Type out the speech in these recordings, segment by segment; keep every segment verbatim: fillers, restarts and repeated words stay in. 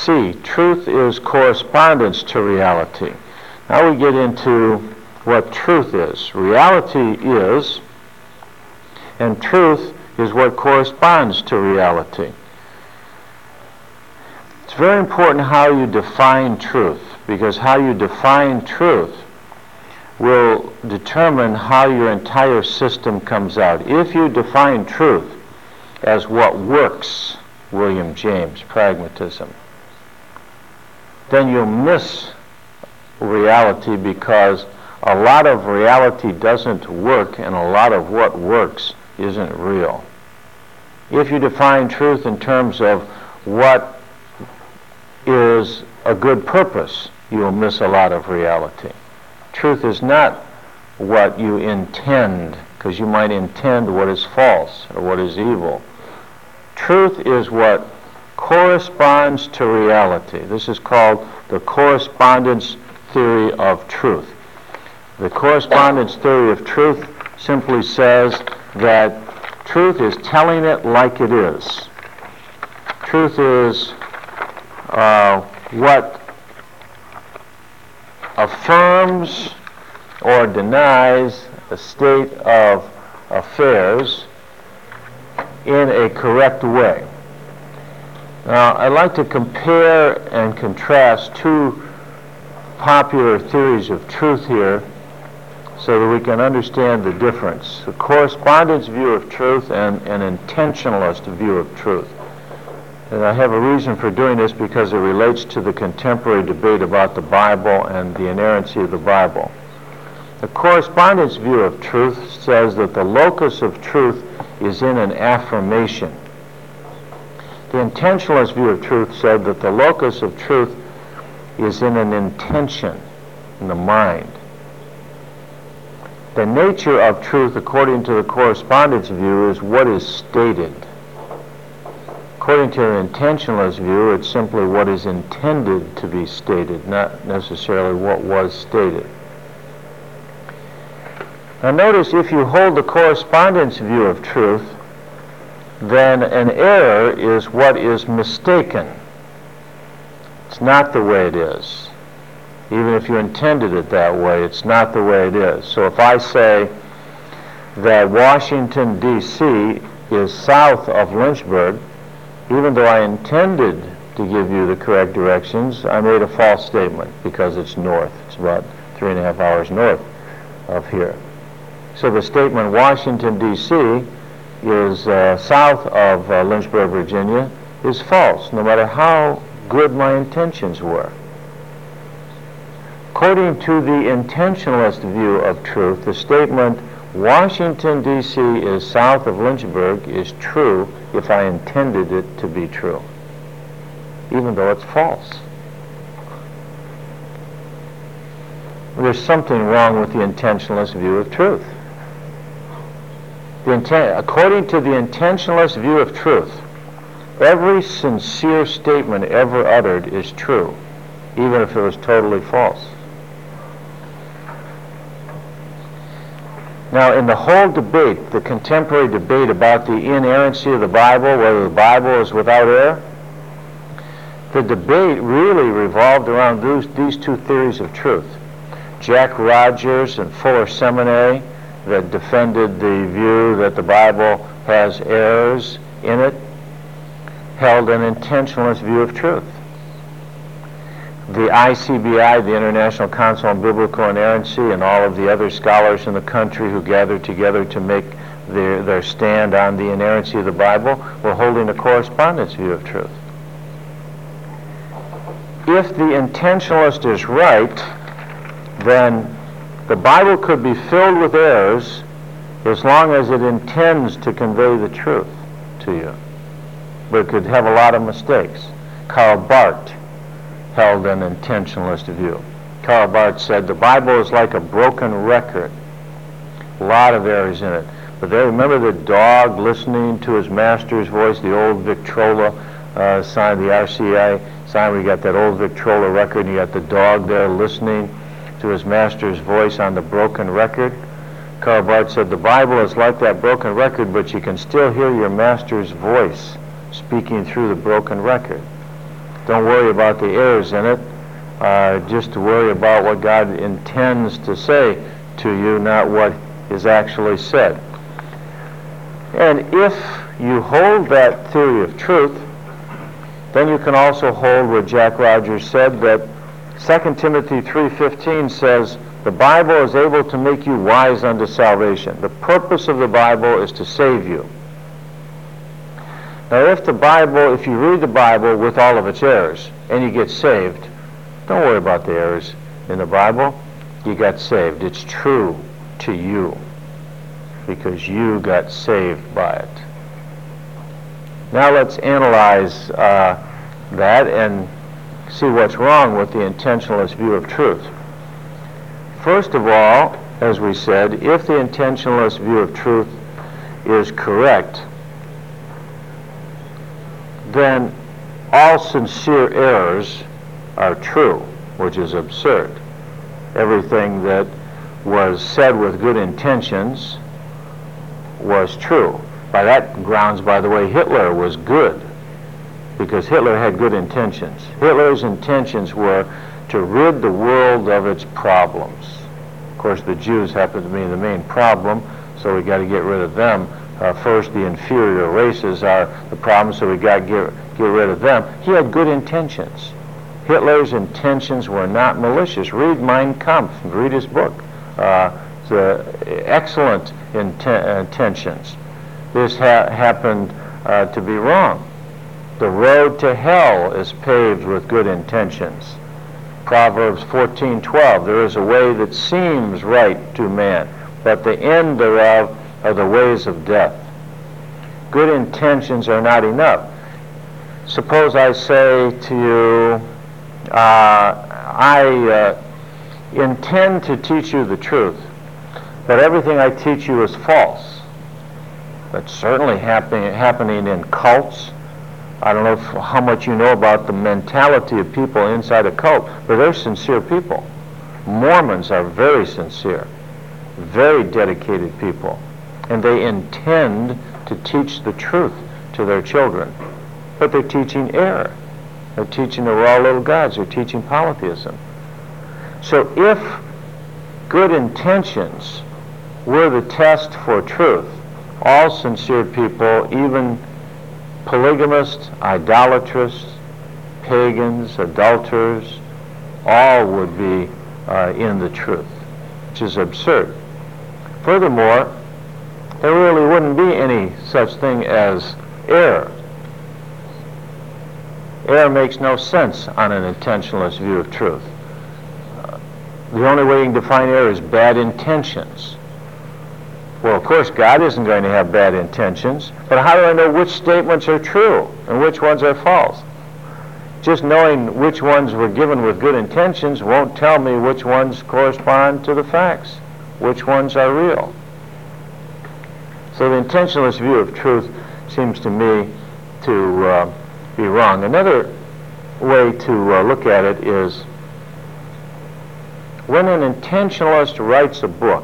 C, truth is correspondence to reality. Now we get into what truth is. Reality is, and truth is what corresponds to reality. It's very important how you define truth, because how you define truth will determine how your entire system comes out. If you define truth as what works, William James, pragmatism, then you'll miss reality, because a lot of reality doesn't work and a lot of what works isn't real. If you define truth in terms of what is a good purpose, you will miss a lot of reality. Truth is not what you intend, because you might intend what is false or what is evil. Truth is what corresponds to reality. This is called the correspondence theory of truth. The correspondence theory of truth simply says that truth is telling it like it is. Truth is uh, what affirms or denies a state of affairs in a correct way. Now, I'd like to compare and contrast two popular theories of truth here so that we can understand the difference. The correspondence view of truth and an intentionalist view of truth. And I have a reason for doing this, because it relates to the contemporary debate about the Bible and the inerrancy of the Bible. The correspondence view of truth says that the locus of truth is in an affirmation. The intentionalist view of truth said that the locus of truth is in an intention, in the mind. The nature of truth, according to the correspondence view, is what is stated. According to an intentionalist view, it's simply what is intended to be stated, not necessarily what was stated. Now notice, if you hold the correspondence view of truth, then an error is what is mistaken. It's not the way it is. Even if you intended it that way, it's not the way it is. So if I say that Washington, D C is south of Lynchburg, even though I intended to give you the correct directions, I made a false statement, because it's north. It's about three and a half hours north of here. So the statement Washington, D C is uh, south of uh, Lynchburg, Virginia, is false, no matter how good my intentions were. According to the intentionalist view of truth, the statement Washington, D C is south of Lynchburg is true if I intended it to be true, even though it's false. There's something wrong with the intentionalist view of truth. The inten- according to the intentionalist view of truth, every sincere statement ever uttered is true, even if it was totally false. Now, in the whole debate, the contemporary debate about the inerrancy of the Bible, whether the Bible is without error, the debate really revolved around those, these two theories of truth. Jack Rogers and Fuller Seminary, that defended the view that the Bible has errors in it, held an intentionalist view of truth. The I C B I, the International Council on Biblical Inerrancy, and all of the other scholars in the country who gathered together to make their, their stand on the inerrancy of the Bible, were holding a correspondence view of truth. If the intentionalist is right, then the Bible could be filled with errors as long as it intends to convey the truth to you. But it could have a lot of mistakes. Karl Barth held an intentionalist view. Karl Barth said the Bible is like a broken record. A lot of errors in it. But there, remember the dog listening to his master's voice, the old Victrola uh, sign, the R C I sign, where you got that old Victrola record and you got the dog there listening to his master's voice on the broken record. Karl Barth said the Bible is like that broken record, but you can still hear your master's voice speaking through the broken record. Don't worry about the errors in it. Uh, just to worry about what God intends to say to you, not what is actually said. And if you hold that theory of truth, then you can also hold what Jack Rogers said, that Second Timothy three fifteen says, the Bible is able to make you wise unto salvation. The purpose of the Bible is to save you. Now, if the Bible, if you read the Bible with all of its errors and you get saved, don't worry about the errors in the Bible. You got saved. It's true to you because you got saved by it. Now let's analyze uh, that and see what's wrong with the intentionalist view of truth. First of all, as we said, if the intentionalist view of truth is correct, then all sincere errors are true, which is absurd. Everything that was said with good intentions was true. By that grounds, by the way, Hitler was good, because Hitler had good intentions. Hitler's intentions were to rid the world of its problems. Of course, the Jews happen to be the main problem, so we got to get rid of them. Uh, first, the inferior races are the problem, so we got to get, get rid of them. He had good intentions. Hitler's intentions were not malicious. Read Mein Kampf, read his book. Uh, the excellent inten- intentions. This ha- happened uh, to be wrong. The road to hell is paved with good intentions. Proverbs fourteen twelve, there is a way that seems right to man, but the end thereof are the ways of death. Good intentions are not enough. Suppose I say to you, uh, I uh, intend to teach you the truth, but everything I teach you is false. That's certainly happening, happening in cults. I don't know if, how much you know about the mentality of people inside a cult, but they're sincere people. Mormons are very sincere, very dedicated people, and they intend to teach the truth to their children, but they're teaching error. They're teaching the raw little gods. They're teaching polytheism. So if good intentions were the test for truth, all sincere people, even polygamists, idolatrous, pagans, adulterers, all would be uh, in the truth, which is absurd. Furthermore, there really wouldn't be any such thing as error. Error makes no sense on an intentionalist view of truth. Uh, the only way you can define error is bad intentions. Well, of course, God isn't going to have bad intentions, but how do I know which statements are true and which ones are false? Just knowing which ones were given with good intentions won't tell me which ones correspond to the facts, which ones are real. So the intentionalist view of truth seems to me to uh, be wrong. Another way to uh, look at it is when an intentionalist writes a book,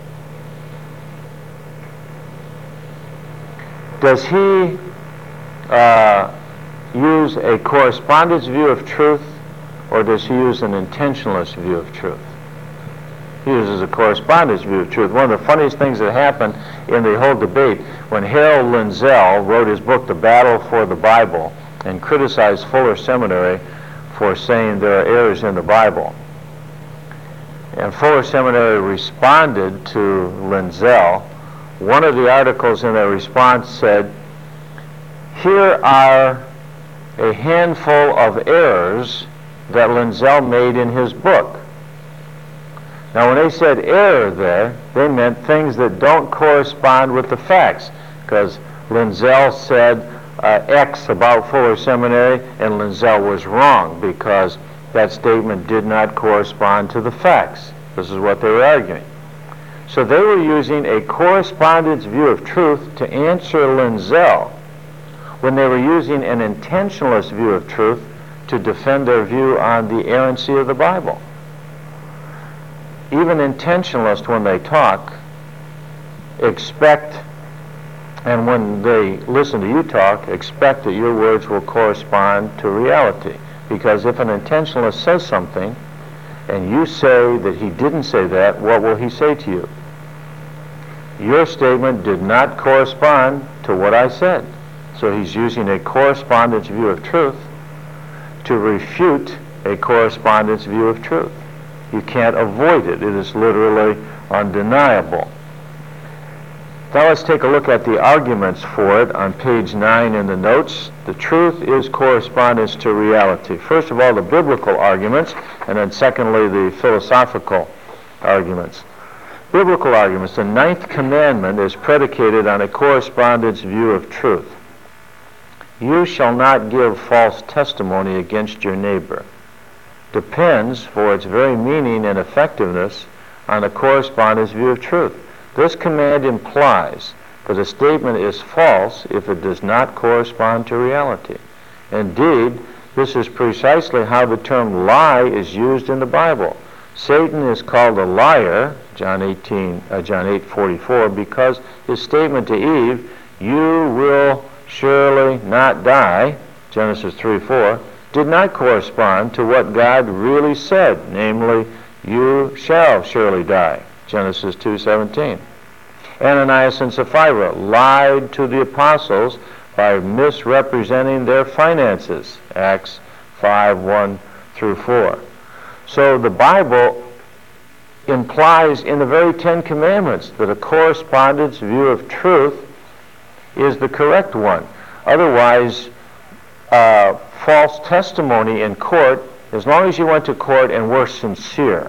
does he uh, use a correspondence view of truth, or does he use an intentionalist view of truth? He uses a correspondence view of truth. One of the funniest things that happened in the whole debate, when Harold Lindsell wrote his book, The Battle for the Bible, and criticized Fuller Seminary for saying there are errors in the Bible. And Fuller Seminary responded to Lindsell. One of the articles in their response said, here are a handful of errors that Lindsell made in his book. Now, when they said error there, they meant things that don't correspond with the facts, because Lindsell said uh, X about Fuller Seminary, and Lindsell was wrong because that statement did not correspond to the facts. This is what they were arguing. So they were using a correspondence view of truth to answer Lindsell when they were using an intentionalist view of truth to defend their view on the errancy of the Bible. Even intentionalists, when they talk, expect, and when they listen to you talk, expect that your words will correspond to reality. Because if an intentionalist says something, and you say that he didn't say that, what will he say to you? Your statement did not correspond to what I said. So he's using a correspondence view of truth to refute a correspondence view of truth. You can't avoid it. It is literally undeniable. Now let's take a look at the arguments for it on page nine in the notes. The truth is correspondence to reality. First of all, the biblical arguments, and then secondly, the philosophical arguments. Biblical arguments. The ninth commandment is predicated on a correspondence view of truth. You shall not give false testimony against your neighbor. Depends, for its very meaning and effectiveness, on a correspondence view of truth. This command implies that a statement is false if it does not correspond to reality. Indeed, this is precisely how the term lie is used in the Bible. Satan is called a liar, John eighteen, uh, John eight forty-four, because his statement to Eve, "You will surely not die," Genesis three four, did not correspond to what God really said, namely, "You shall surely die," Genesis two seventeen. Ananias and Sapphira lied to the apostles by misrepresenting their finances, Acts five one through four. So the Bible implies in the very Ten Commandments that a correspondence view of truth is the correct one. Otherwise, uh, false testimony in court, as long as you went to court and were sincere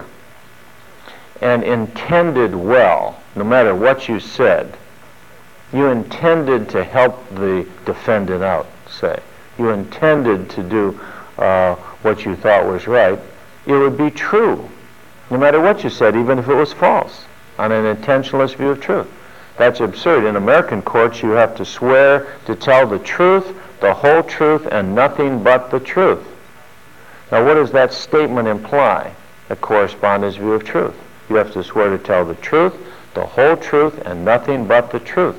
and intended well, no matter what you said, you intended to help the defendant out, say. You intended to do uh, what you thought was right. It would be true, no matter what you said, even if it was false, on an intentionalist view of truth. That's absurd. In American courts, you have to swear to tell the truth, the whole truth, and nothing but the truth. Now, what does that statement imply? A correspondence view of truth. You have to swear to tell the truth, the whole truth, and nothing but the truth.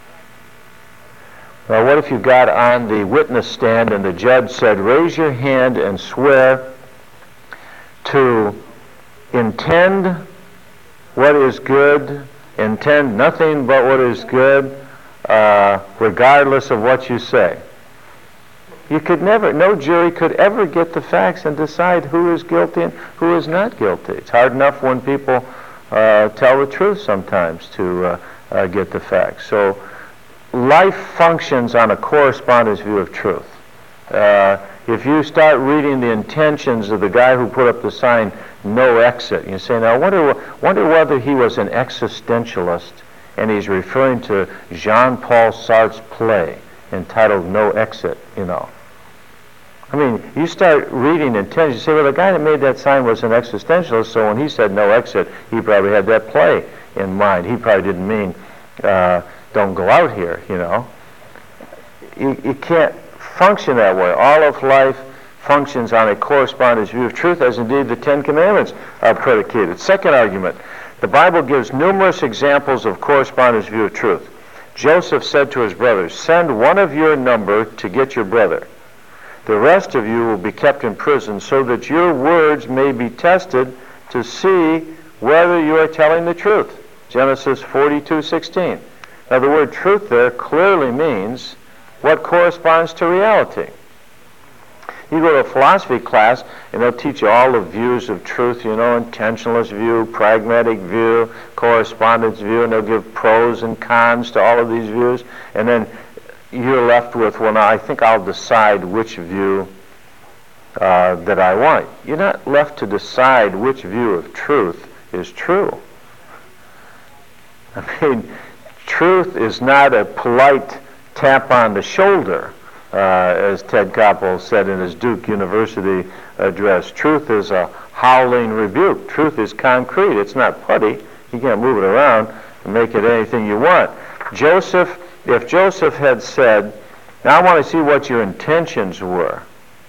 Now, what if you got on the witness stand and the judge said, "Raise your hand and swear to intend what is good, intend nothing but what is good, uh, regardless of what you say." You could never, no jury could ever get the facts and decide who is guilty and who is not guilty. It's hard enough when people uh, tell the truth sometimes to uh, uh, get the facts. So life functions on a correspondence view of truth. Uh, if you start reading the intentions of the guy who put up the sign, "No exit," you say, now, I wonder, wonder whether he was an existentialist and he's referring to Jean-Paul Sartre's play entitled "No Exit," you know. I mean, you start reading intentions, you say, well, the guy that made that sign was an existentialist, so when he said "no exit," he probably had that play in mind. He probably didn't mean, uh, don't go out here, you know. You, you can't function that way. All of life functions on a correspondence view of truth, as indeed the Ten Commandments are predicated. Second argument, the Bible gives numerous examples of correspondence view of truth. Joseph said to his brothers, "Send one of your number to get your brother. The rest of you will be kept in prison so that your words may be tested to see whether you are telling the truth." Genesis forty-two sixteen. Now the word truth there clearly means what corresponds to reality. You go to a philosophy class and they'll teach you all the views of truth, you know, intentionalist view, pragmatic view, correspondence view, and they'll give pros and cons to all of these views, and then you're left with, well, now I think I'll decide which view uh, that I want. You're not left to decide which view of truth is true. I mean, truth is not a polite tap on the shoulder, uh, as Ted Koppel said in his Duke University address. Truth is a howling rebuke. Truth is concrete. It's not putty. You can't move it around and make it anything you want. Joseph, if Joseph had said, "Now I want to see what your intentions were,"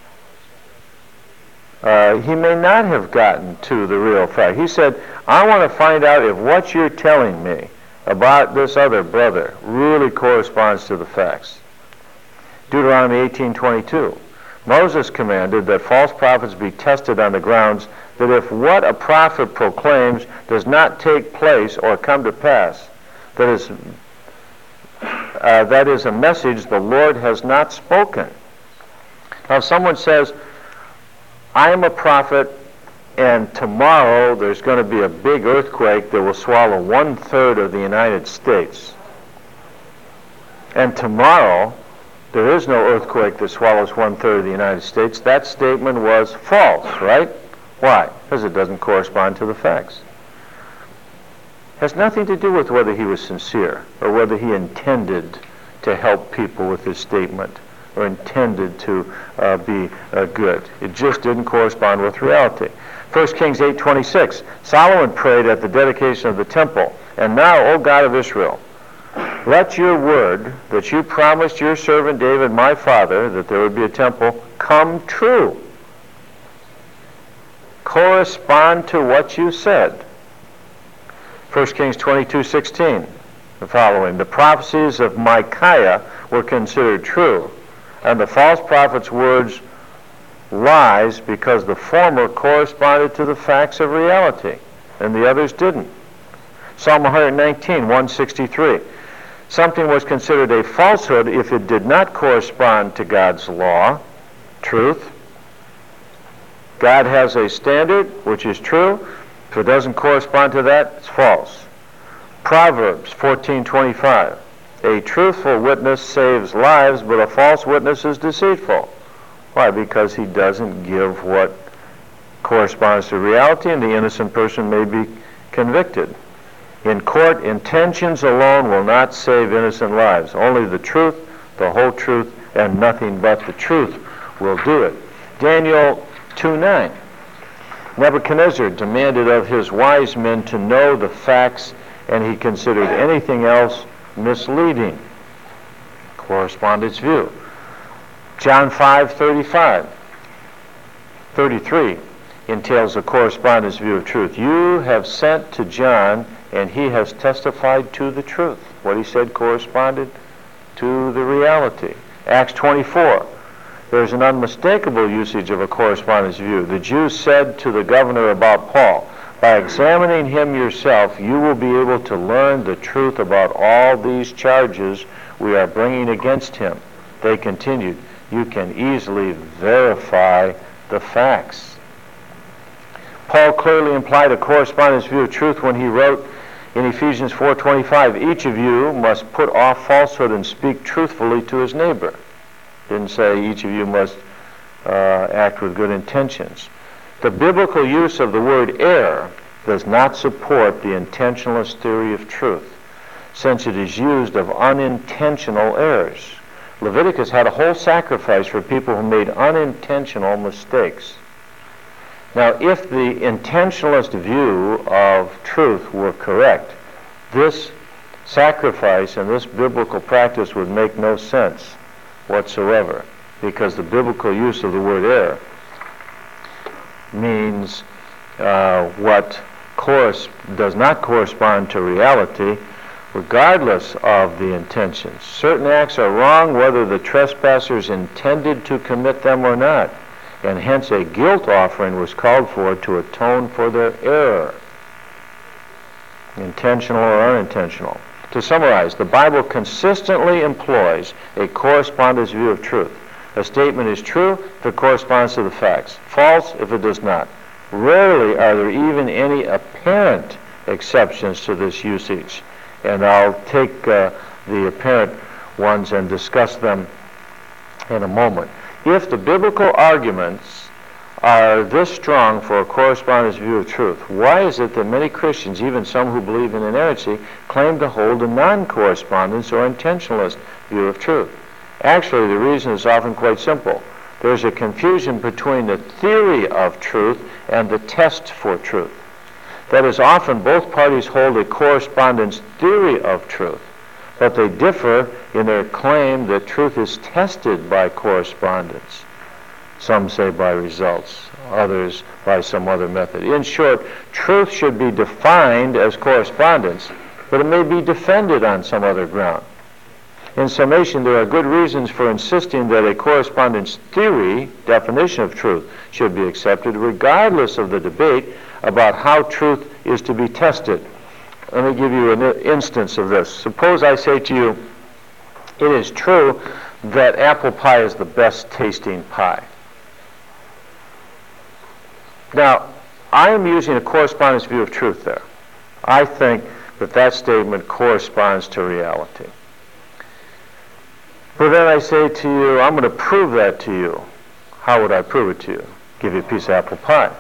uh, he may not have gotten to the real fact. He said, "I want to find out if what you're telling me about this other brother really corresponds to the facts." Deuteronomy eighteen twenty-two. Moses commanded that false prophets be tested on the grounds that if what a prophet proclaims does not take place or come to pass, that is, uh, that is a message the Lord has not spoken. Now, if someone says, I am a prophet, and tomorrow there's going to be a big earthquake that will swallow one-third of the United States, and tomorrow there is no earthquake that swallows one-third of the United States, that statement was false, right? Why? Because it doesn't correspond to the facts. It has nothing to do with whether he was sincere or whether he intended to help people with his statement or intended to uh, be uh, good. It just didn't correspond with reality. First Kings eight twenty-six, Solomon prayed at the dedication of the temple, and now, O God of Israel, let your word that you promised your servant David, my father, that there would be a temple, come true. Correspond to what you said. First Kings twenty-two sixteen, the following. The prophecies of Micaiah were considered true, and the false prophet's words lies, because the former corresponded to the facts of reality, and the others didn't. Psalm one nineteen, one sixty-three. Something was considered a falsehood if it did not correspond to God's law, truth. God has a standard, which is true. If it doesn't correspond to that, it's false. Proverbs fourteen twenty-five. A truthful witness saves lives, but a false witness is deceitful. Why? Because he doesn't give what corresponds to reality, and the innocent person may be convicted. In court, intentions alone will not save innocent lives. Only the truth, the whole truth, and nothing but the truth will do it. Daniel two nine. Nebuchadnezzar demanded of his wise men to know the facts, and he considered anything else misleading. Correspondence view. John five thirty-five, thirty-three entails a correspondence view of truth. You have sent to John, and he has testified to the truth. What he said corresponded to the reality. Acts twenty-four. There's an unmistakable usage of a correspondence view. The Jews said to the governor about Paul, by examining him yourself, you will be able to learn the truth about all these charges we are bringing against him. They continued, you can easily verify the facts. Paul clearly implied a correspondence view of truth when he wrote in Ephesians four twenty-five, each of you must put off falsehood and speak truthfully to his neighbor. Didn't say each of you must uh, act with good intentions. The biblical use of the word err does not support the intentionalist theory of truth, since it is used of unintentional errors. Leviticus had a whole sacrifice for people who made unintentional mistakes. Now, if the intentionalist view of truth were correct, this sacrifice and this biblical practice would make no sense whatsoever, because the biblical use of the word error means uh, what course does not correspond to reality, regardless of the intentions. Certain acts are wrong whether the trespassers intended to commit them or not, and hence a guilt offering was called for to atone for their error, intentional or unintentional. To summarize, the Bible consistently employs a correspondence view of truth. A statement is true if it corresponds to the facts, false if it does not. Rarely are there even any apparent exceptions to this usage, and I'll take uh, the apparent ones and discuss them in a moment. If the biblical arguments are this strong for a correspondence view of truth, why is it that many Christians, even some who believe in inerrancy, claim to hold a non-correspondence or intentionalist view of truth? Actually, the reason is often quite simple. There's a confusion between the theory of truth and the test for truth. That is, often both parties hold a correspondence theory of truth, but they differ in their claim that truth is tested by correspondence. Some say by results, others by some other method. In short, truth should be defined as correspondence, but it may be defended on some other ground. In summation, there are good reasons for insisting that a correspondence theory definition of truth should be accepted regardless of the debate about how truth is to be tested. Let me give you an instance of this. Suppose I say to you, it is true that apple pie is the best tasting pie. Now, I am using a correspondence view of truth there. I think that that statement corresponds to reality. But then I say to you, I'm going to prove that to you. How would I prove it to you? Give you a piece of apple pie.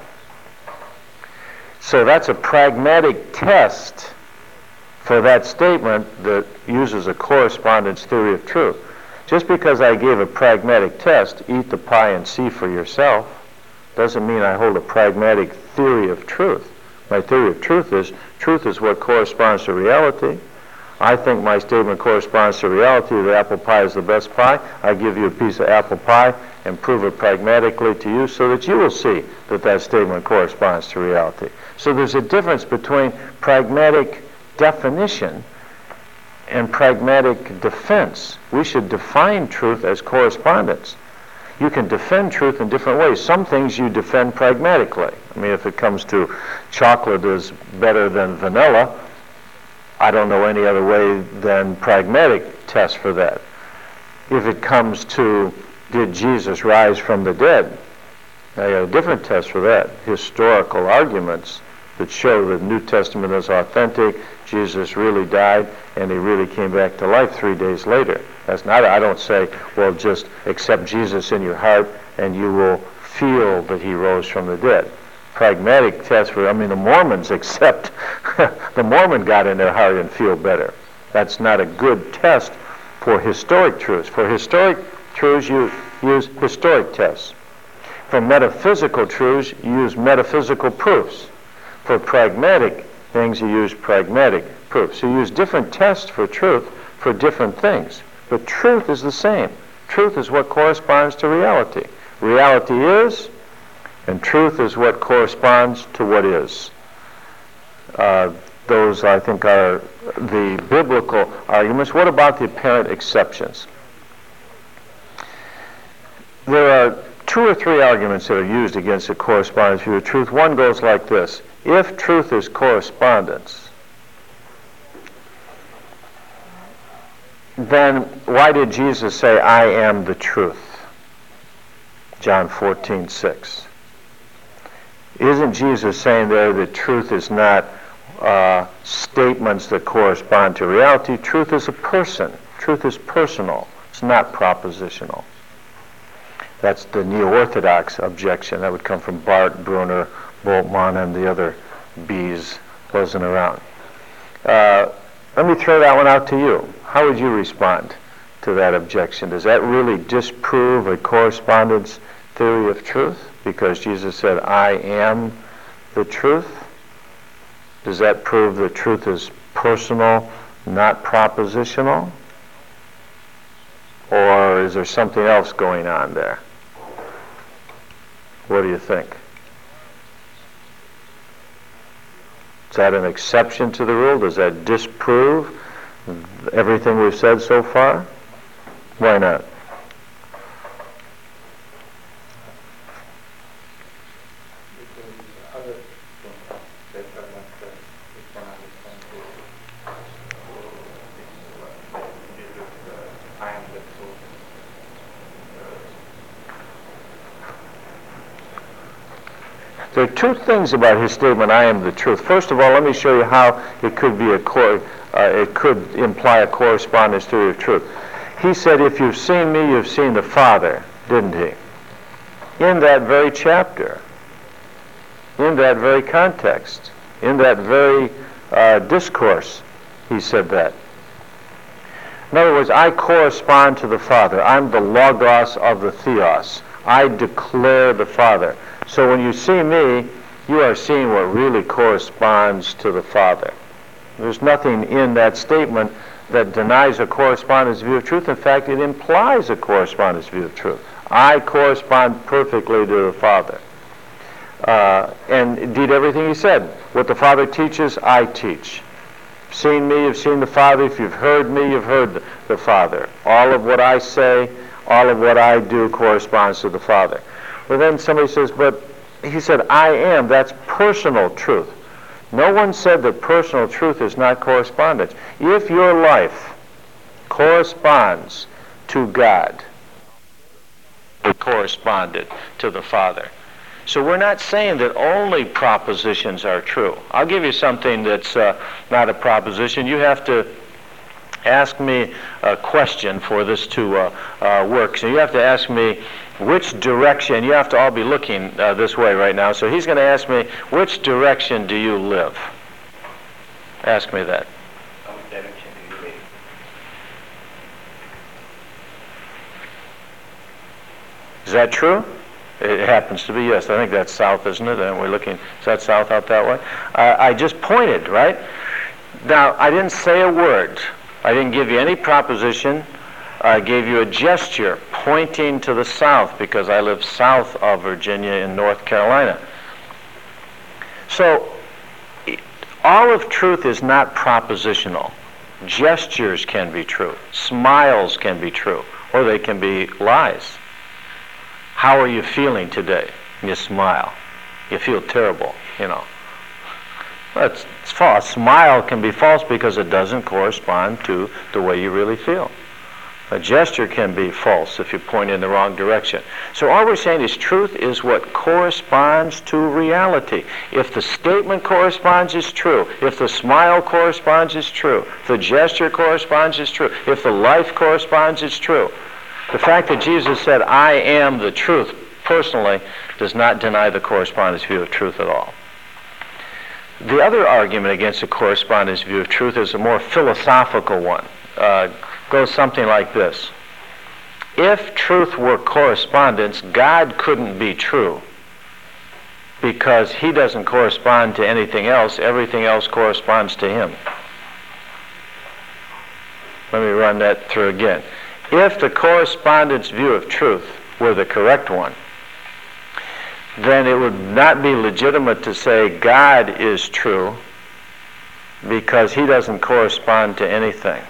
So that's a pragmatic test for that statement that uses a correspondence theory of truth. Just because I gave a pragmatic test, eat the pie and see for yourself, doesn't mean I hold a pragmatic theory of truth. My theory of truth is, truth is what corresponds to reality. I think my statement corresponds to reality, that apple pie is the best pie. I give you a piece of apple pie and prove it pragmatically to you so that you will see that that statement corresponds to reality. So there's a difference between pragmatic definition and pragmatic defense. We should define truth as correspondence. You can defend truth in different ways. Some things you defend pragmatically. I mean, if it comes to chocolate is better than vanilla, I don't know any other way than pragmatic test for that. If it comes to, did Jesus rise from the dead? I got a different test for that. Historical arguments that show the New Testament is authentic, Jesus really died, and he really came back to life three days later. That's not, I don't say, well, just accept Jesus in your heart and you will feel that he rose from the dead. Pragmatic test for, I mean, the Mormons accept, the Mormon got in their heart and feel better. That's not a good test for historic truths. For historic truths, you use historic tests. For metaphysical truths, you use metaphysical proofs. For pragmatic things, you use pragmatic proofs. So you use different tests for truth for different things. But truth is the same. Truth is what corresponds to reality. Reality is, and truth is what corresponds to what is. Uh, those, I think, are the biblical arguments. What about the apparent exceptions? There are two or three arguments that are used against a correspondence view of truth. One goes like this. If truth is correspondence, then why did Jesus say, I am the truth? John fourteen six. Isn't Jesus saying there that truth is not uh, statements that correspond to reality? Truth is a person. Truth is personal. It's not propositional. That's the neo-orthodox objection. That would come from Barth, Brunner, Bultmann, and the other B's wasn't around. Uh, let me throw that one out to you. How would you respond to that objection? Does that really disprove a correspondence theory of truth? Because Jesus said, I am the truth? Does that prove that truth is personal, not propositional? Or is there something else going on there? What do you think? Is that an exception to the rule? Does that disprove everything we've said so far? Why not? There are two things about his statement, I am the truth. First of all, let me show you how it could be a cor- uh, it could imply a correspondence theory of truth. He said, if you've seen me, you've seen the Father, didn't he? In that very chapter, in that very context, in that very uh, discourse, he said that. In other words, I correspond to the Father. I'm the logos of the theos. I declare the Father. So when you see me, you are seeing what really corresponds to the Father. There's nothing in that statement that denies a correspondence view of truth. In fact, it implies a correspondence view of truth. I correspond perfectly to the Father. Uh, and indeed, everything he said, what the Father teaches, I teach. You've seen me, you've seen the Father. If you've heard me, you've heard the Father. All of what I say, all of what I do corresponds to the Father. Well, then somebody says, but he said, I am. That's personal truth. No one said that personal truth is not correspondence. If your life corresponds to God, it corresponded to the Father. So we're not saying that only propositions are true. I'll give you something that's uh, not a proposition. You have to ask me a question for this to uh, uh, work. So you have to ask me which direction. You have to all be looking uh, this way right now. So he's going to ask me, which direction do you live? Ask me that. Which direction do you live? Is that true? It happens to be, yes. I think that's south, isn't it? And we're looking, is that south out that way? Uh, I just pointed, right? Now, I didn't say a word. I didn't give you any proposition. I gave you a gesture pointing to the south because I live south of Virginia in North Carolina. So, all of truth is not propositional. Gestures can be true. Smiles can be true. Or they can be lies. How are you feeling today? You smile. You feel terrible, you know. That's it's false. A smile can be false because it doesn't correspond to the way you really feel. A gesture can be false if you point in the wrong direction. So all we're saying is truth is what corresponds to reality. If the statement corresponds, it's true. If the smile corresponds, it's true. If the gesture corresponds, it's true. If the life corresponds, it's true. The fact that Jesus said, I am the truth, personally, does not deny the correspondence view of truth at all. The other argument against the correspondence view of truth is a more philosophical one. Uh, goes something like this. If truth were correspondence, God couldn't be true because he doesn't correspond to anything else. Everything else corresponds to him. Let me run that through again. If the correspondence view of truth were the correct one, then it would not be legitimate to say God is true because he doesn't correspond to anything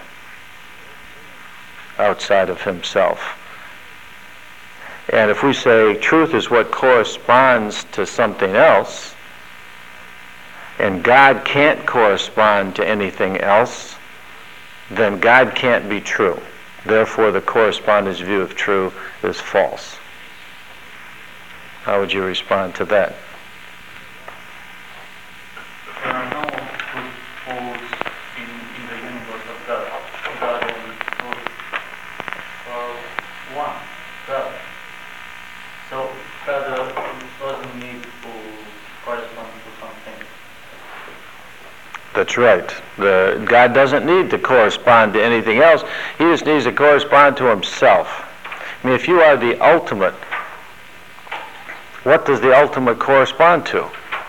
outside of himself. And if we say truth is what corresponds to something else, and God can't correspond to anything else, then God can't be true. Therefore, the correspondence view of true is false. How would you respond to that? There are no good poles in, in the universe of God. God only knows uh, one, God. So God doesn't need to correspond to something. That's right. The, God doesn't need to correspond to anything else. He just needs to correspond to himself. I mean, if you are the ultimate, what does the ultimate correspond to?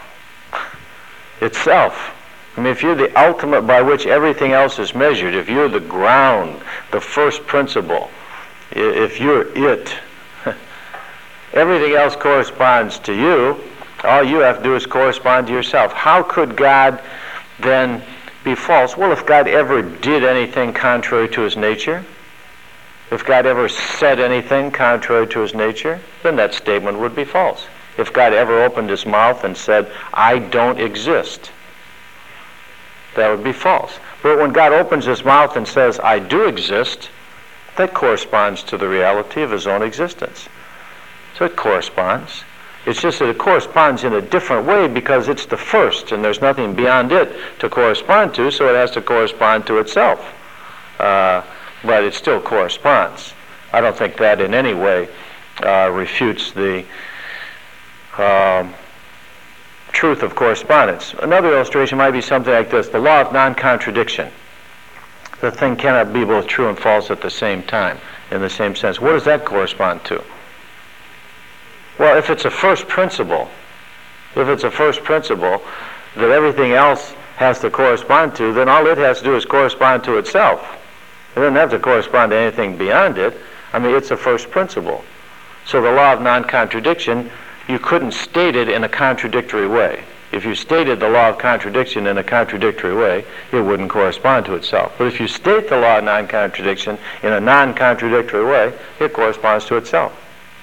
Itself. I mean, if you're the ultimate by which everything else is measured, if you're the ground, the first principle, if you're it, everything else corresponds to you. All you have to do is correspond to yourself. How could God then be false? Well, if God ever did anything contrary to his nature, if God ever said anything contrary to his nature, then that statement would be false. If God ever opened his mouth and said, I don't exist, that would be false. But when God opens his mouth and says, I do exist, that corresponds to the reality of his own existence. So it corresponds. It's just that it corresponds in a different way because it's the first and there's nothing beyond it to correspond to, so it has to correspond to itself. Uh, but it still corresponds. I don't think that in any way uh, refutes the um, truth of correspondence. Another illustration might be something like this. The law of non-contradiction. The thing cannot be both true and false at the same time, in the same sense. What does that correspond to? Well, if it's a first principle, if it's a first principle that everything else has to correspond to, then all it has to do is correspond to itself. It doesn't have to correspond to anything beyond it. I mean, it's a first principle. So the law of non-contradiction, you couldn't state it in a contradictory way. If you stated the law of contradiction in a contradictory way, it wouldn't correspond to itself. But if you state the law of non-contradiction in a non-contradictory way, it corresponds to itself.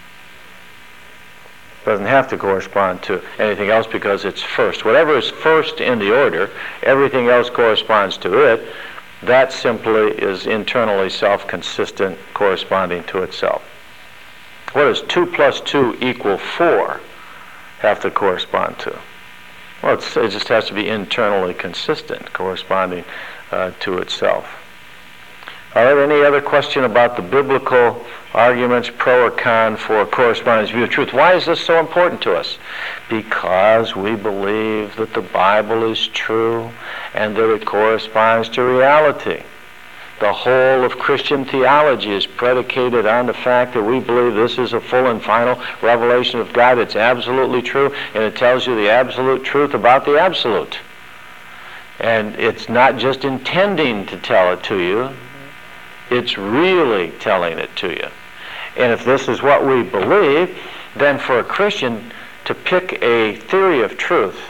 It doesn't have to correspond to anything else because it's first. Whatever is first in the order, everything else corresponds to it. That simply is internally self-consistent, corresponding to itself. What does two plus two equal four have to correspond to? Well, it's, it just has to be internally consistent, corresponding uh, to itself. All right, any other question about the biblical arguments, pro or con, for correspondence view of truth? Why is this so important to us? Because we believe that the Bible is true and that it corresponds to reality. The whole of Christian theology is predicated on the fact that we believe this is a full and final revelation of God. It's absolutely true, and it tells you the absolute truth about the absolute. And it's not just intending to tell it to you, it's really telling it to you. And if this is what we believe, then for a Christian to pick a theory of truth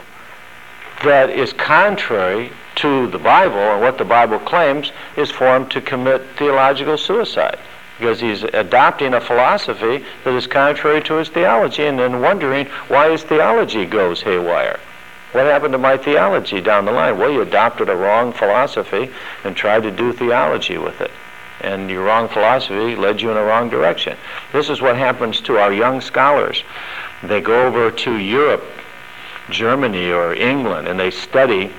that is contrary to the Bible and what the Bible claims is for him to commit theological suicide, because he's adopting a philosophy that is contrary to his theology and then wondering why his theology goes haywire. What happened to my theology down the line? Well, you adopted a wrong philosophy and tried to do theology with it. And your wrong philosophy led you in a wrong direction. This is what happens to our young scholars. They go over to Europe, Germany or England, and they study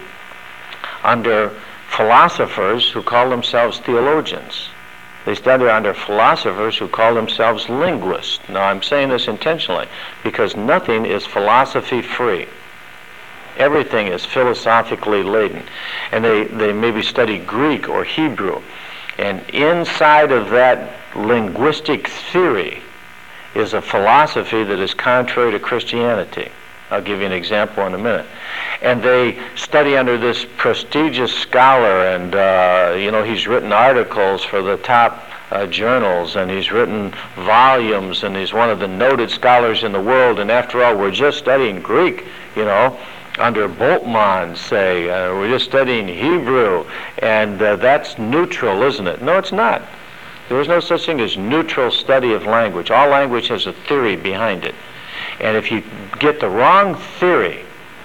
under philosophers who call themselves theologians. They study under philosophers who call themselves linguists. Now, I'm saying this intentionally because nothing is philosophy-free. Everything is philosophically laden. And they, they maybe study Greek or Hebrew. And inside of that linguistic theory is a philosophy that is contrary to Christianity. I'll give you an example in a minute. And they study under this prestigious scholar, and uh, you know, he's written articles for the top uh, journals, and he's written volumes, and he's one of the noted scholars in the world. And after all, we're just studying Greek, you know, under Bultmann, say. Uh, we're just studying Hebrew, and uh, that's neutral, isn't it? No, it's not. There is no such thing as neutral study of language. All language has a theory behind it. And if you get the wrong theory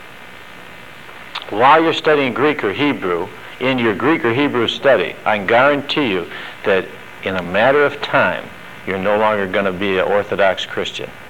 while you're studying Greek or Hebrew, in your Greek or Hebrew study, I can guarantee you that in a matter of time, you're no longer going to be an Orthodox Christian.